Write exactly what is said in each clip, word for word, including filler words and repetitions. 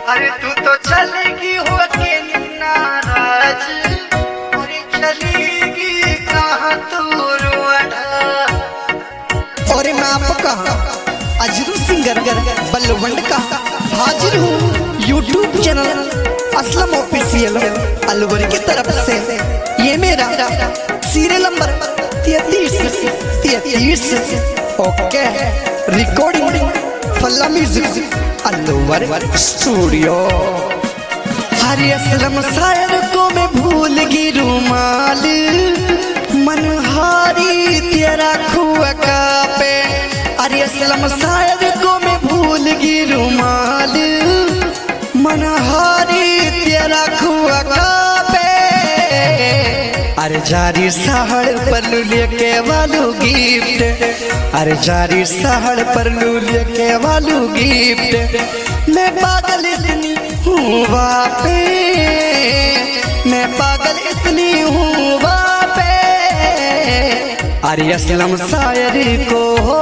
अरे तू तो चलेगी हो के नाराज, अरे चलेगी कहाँ तू रुआड़ा। और मैं आपका अजरू सिंगर बलवंड का हाजिर हूँ YouTube channel Aslam official Alwar की तरफ से। ये मेरा सीरियल नंबर तैतीस तैतीस ओके रिकॉर्डिंग फल्ला म्यूजिक अलवर स्टूडियो। हरी असलम शायर को मैं भूल गई रुमाल, मनहारी तेरा खुआ का पे। अरे असलम शायर को मैं भूल गई रुमाल, मनहारी तेरा खुआ का पे। अरे जारी सहड़ पर लेके वालू गिफ्ट, अरे जारी सहड़ पर लेके वालू गिफ्ट। मैं पागल इतनी हूँ वापे, मैं पागल इतनी हूँ वापे। अरे असलम शायरी को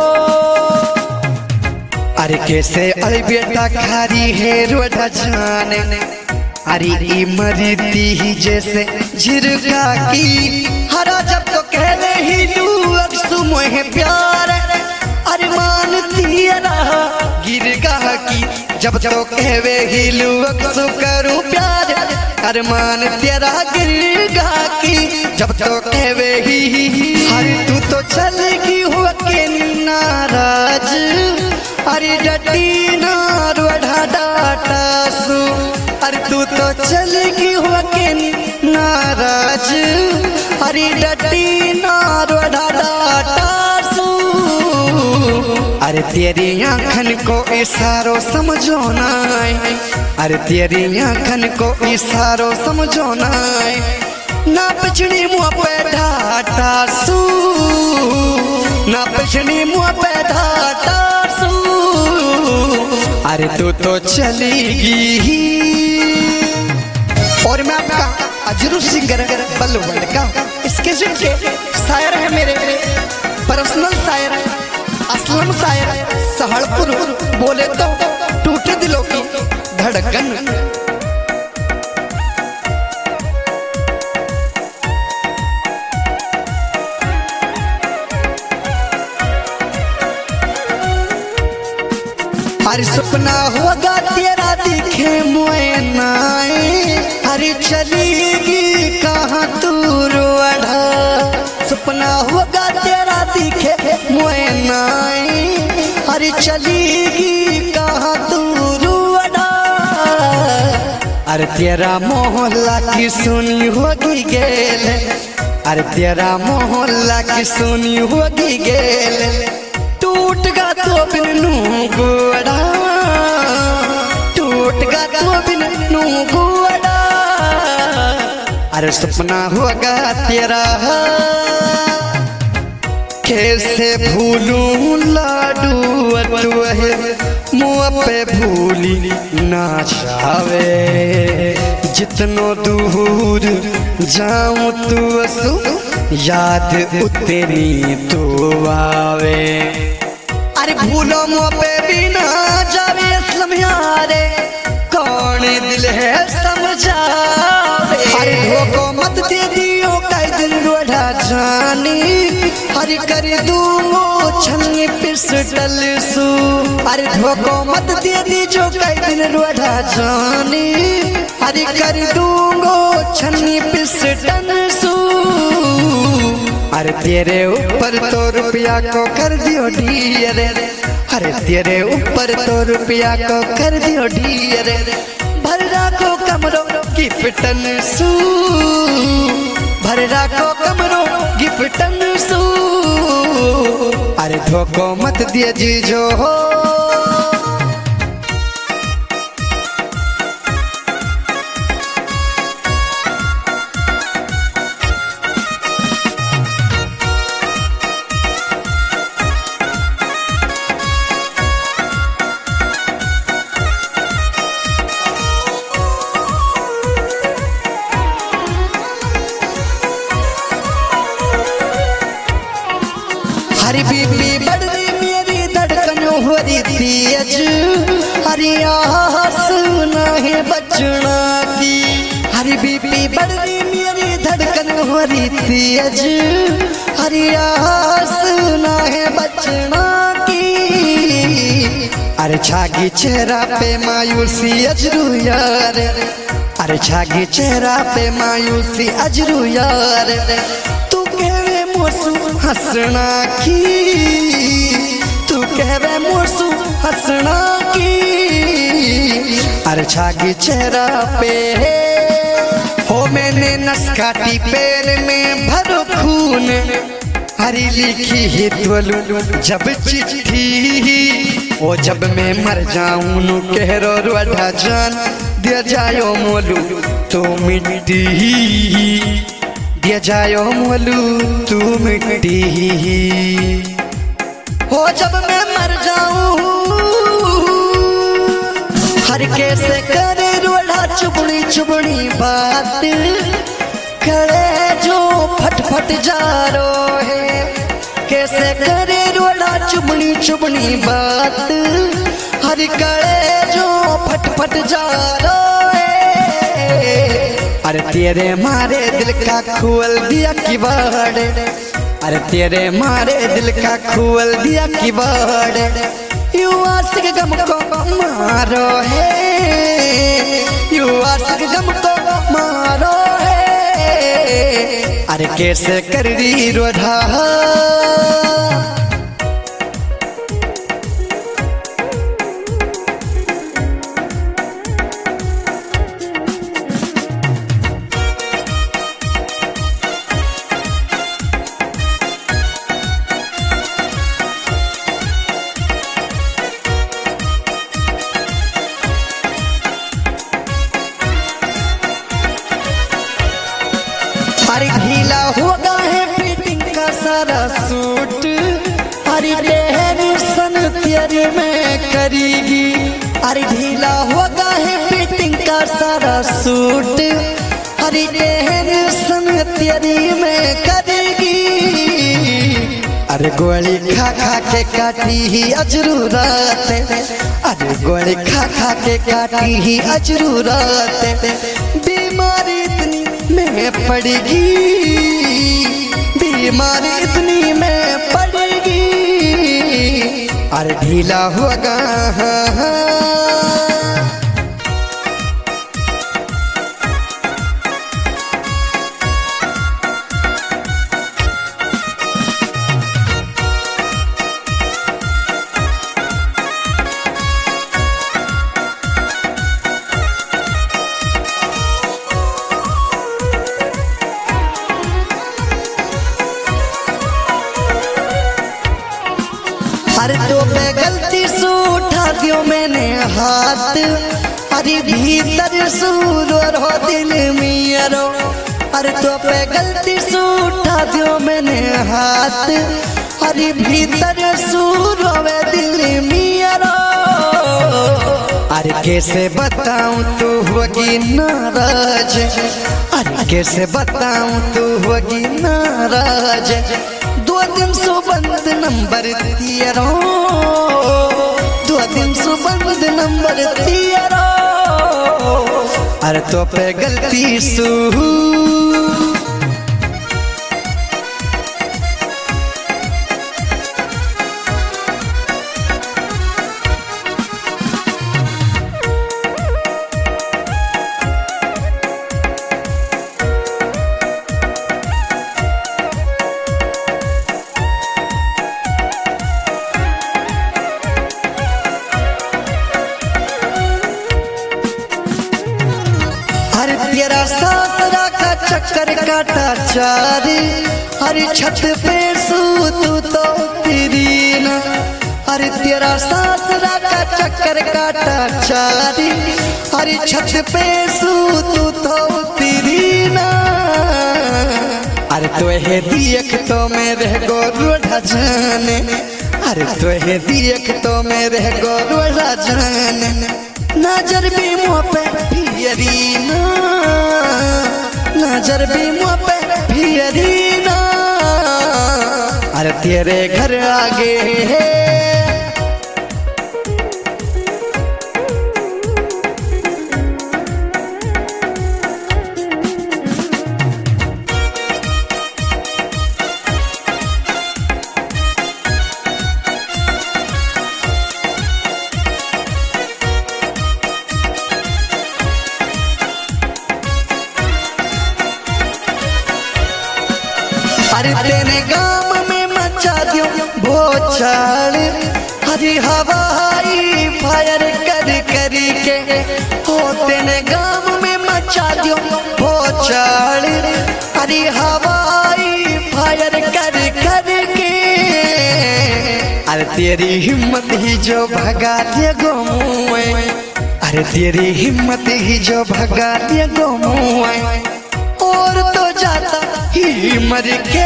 अरे कैसे अरे बेटा खारी है रोड़ा जाने। अरे ई मरीती ही जैसे झिरका की, हरा जब तो कहने ही लू अक्सु मोहे प्यार। अरे मानती रहा गिरगा की, जब तो कहवे ही लू अक्सु करूं प्यार। अरे मान तेरा गिरगा की, जब तो कहवे ही। अरे तू तो चलेगी हो के नाराज, अरे डटी ना रोड़ा डाटा सू। अरे तू तो चलेगी हो के नाराज, अरे डटी ना रोड़ा डाटा सू। अरे तेरी आँखन को इशारो समझो ना, अरे तेरी आँखन को इशारो समझो ना। ना पिछड़ी मुँह पे ढाटा सू, ना पिछड़ी मुँह पे ढाटा सू। अरे तू तो चलेगी ही। और मैं आपका अजरू सिंगर बलवंड का इसके जिनके शायर है मेरे पर्सनल शायर असलम शायर सहारनपुर। बोले तो टूटे दिलों की धड़कन। हर सपना होगा तेरा दिखे मोए नाए। हरी चलेगी कहाँ तू रुआड़ा, सपना होगा तेरा दिखे मोए नाए। हरी चलेगी कहाँ तू रुआड़ा। अरे तेरा मोहल्ला की सुनी होगी गेल, अरे तेरा मोहल्ला की सुनी होगी गेल। टूट गा तो बिन नू गुआड़ा, टूट गा तो बिन नू गुआड़ा। अरे सपना होगा तेरा कैसे भूलूं लाडू अटुहे, मुँह पे भूली ना जावे। जितनो दूर जाऊं तू असु याद उतनी तो आवे। अरे भूलो मुँह पे भी ना जावे असलम यारे, कौन दिल है समझावे। अरे धोखो मत दे दियो कई दिन रोड़ा जानी, हरी कर दूंगो छन्नी पिस्टल सू। अरे धोखो मत दे दी जो कई दिन रोड़ा जानी, हरी कर दूंगो छन्नी पिस्टल सू। अरे तेरे ऊपर तो रुपया को कर दियो डियर, अरे तेरे ऊपर तो रुपया को कर दियो डियर। भर राखो कमरों गिफ्टन सू, भर राखो कमरों गिफ्टन सू। अरे धोखो मत दिए जीजो हो। हरी बीबी बढ़ रही मेरी धड़कन हो रही तेज, हरी आस तुम्हारी तेज हरियास ना है बचना की। अरे छागी चेहरा पे मायूसी अजरू यार, अरे छागी चेहरा पे मायूसी अजरू यार, तू कहवे मोसू हंसना की, तू कहवे मोसू हंसना की। अरे छागी चेहरा पे हो मैंने नस काटी पैर में भरो खून, हरी लिखी है त्वलु जब चिट्ठी, ओ जब मैं मर जाऊं नु कहरो रोढ़ा जान दिया जायो मोलू तो मिट्टी, दिया जायो मोलू तू मिट्टी। हो जब मैं मर जाऊं हर कैसे करे रोड़ा चुबड़ी चुबड़ी बात, खड़े जो फट फट जा रो है, कैसे करे रोड़ा चुबड़ी चुबड़ी बात, हर कड़े जो फट फट जा रो है। अरे तेरे मारे दिल का खोल दिया किवाड़, अरे तेरे मारे दिल का खोल दिया किवाड़, यू आशिक गम को मारो है, यू आशिक गम को मारो है। अरे कैसे कर री रोधा अरे ढीला होगा है फिटिंग का सारा सूट, अरे सन तेरे में करेगी। अरे ढीला होगा है फिटिंग का सारा सूट, अरे सन तेरे में करेगी। अरे गोली खा खा के काटी ही अजरू रात, अरे गोली खा खा के काटी ही अजरू रात, बीमारी इतनी में पड़ेगी, बीमारी इतनी में पड़ेगी। अरे ढीला होगा अरे तो पे गलती से उठा दियो मैंने हाथ, अरे भीतर सूर हो दिल मेरो। अरे तो पे गलती से उठा दियो मैंने हाथ, अरे भीतर सूर हो दिल मेरो। अरे कैसे बताऊं तू होगी नाराज, अरे कैसे बताऊं तू होगी नाराज, दो दिन सो बंद नंबर तेरा, दो दिन सो बंद नंबर तेरा। अरे तो पे गलती सू तेरा सासरा का चक्कर काटा चारी, हरी छत पे सू तू तो तेरी ना। अरे तेरा सासरा का चक्कर काटा चारी, हरी छत पे सू तू तो तेरी ना। अरे तो है देख तो मेरे गो रोढ़ा जाने, अरे तो है देख तो मेरे गो रोढ़ा जाने, नजर भी मुँह पे फियरी ना, नजर भी मुँह पे फियरी ना। अरे तेरे घर आगे है तेने गाम में मचा दियो भोचाल, हरी हवाई फायर कर कर के हो तेने गाम में मचा दियो भोचाल, हरी हवाई फायर कर कर के। अरे तेरी हिम्मत ही जो भगा दिया गोमुए, अरे तेरी हिम्मत ही जो भगा दिया गोमुए, और तो जाता ही मर के,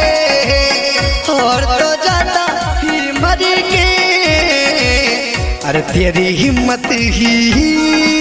और तो जाता ही मर के। अरे तेरी हिम्मत ही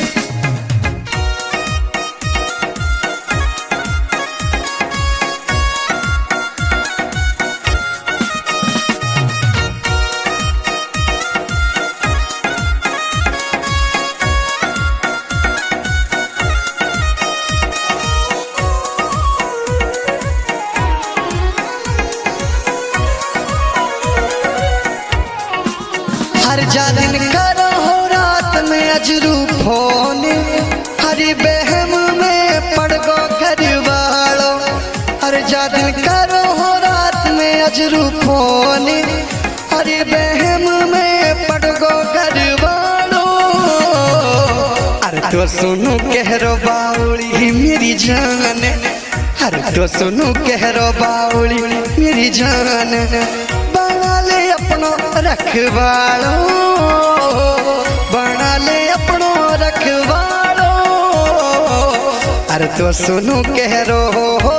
हर जा दिन करो हो रात में अजरू फोन, हरी बहम में पड़ गो घर वालो। हर जा दिन करो हो रात में अजरू फोन, हरी बहम में पड़ गो घर वालो। अरे तो सुनो कहरो बाउली मेरी जान, अरे तो सुनो कहरो बाउली मेरी जान, बना ले अपनो रखवालो, बना ले अपनो रखवालो। अरे तो सुनो कहरो हो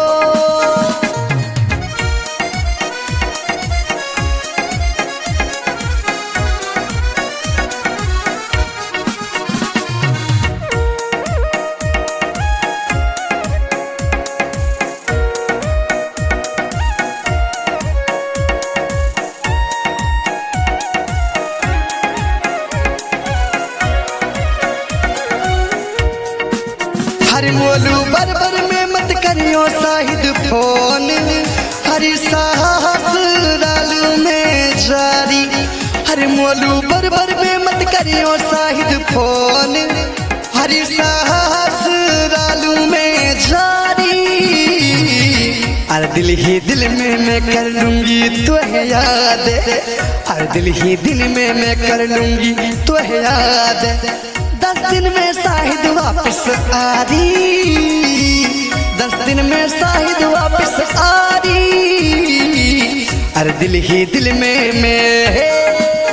हरी मोलू बरबर में मत करियो शाहिद फोन, हरी साहस डालू में जारी। हरी मोलू बरबर में मत करियो शाहिद फोन, हरी साहस डालू में जारी। अरे दिल ही दिल में मैं कर लूंगी तो है याद, अरे दिल ही दिल में मैं कर लूंगी तो है याद। दस दिन में शाहिद वापस आ रही, दस दिन में शाहिद वापस आ रही। अरे दिल ही दिल में मैं